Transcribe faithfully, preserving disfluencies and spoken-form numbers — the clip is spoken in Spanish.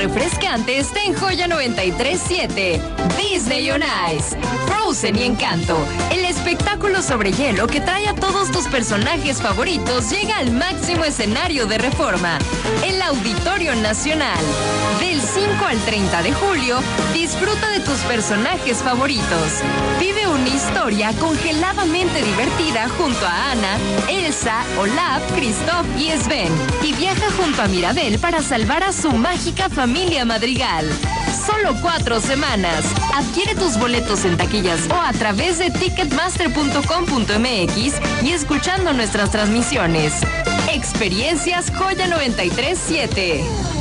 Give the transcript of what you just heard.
refrescante está en Joya noventa y tres punto siete. Disney on Ice, Frozen y Encanto, el espectáculo sobre hielo que trae a todos tus personajes favoritos llega al máximo escenario de Reforma, el Auditorio Nacional. Del cinco al treinta de julio, disfruta de tus personajes favoritos. Vive una historia congeladamente divertida junto a Anna, Elsa, Olaf, Kristoff y Sven, y viaja junto a Mirabel para salvar a su mágica familia Madrigal. Solo cuatro semanas. Adquiere tus boletos en taquillas o a través de ticketmaster punto com punto m x y escuchando nuestras transmisiones. Experiencias Joya noventa y tres punto siete.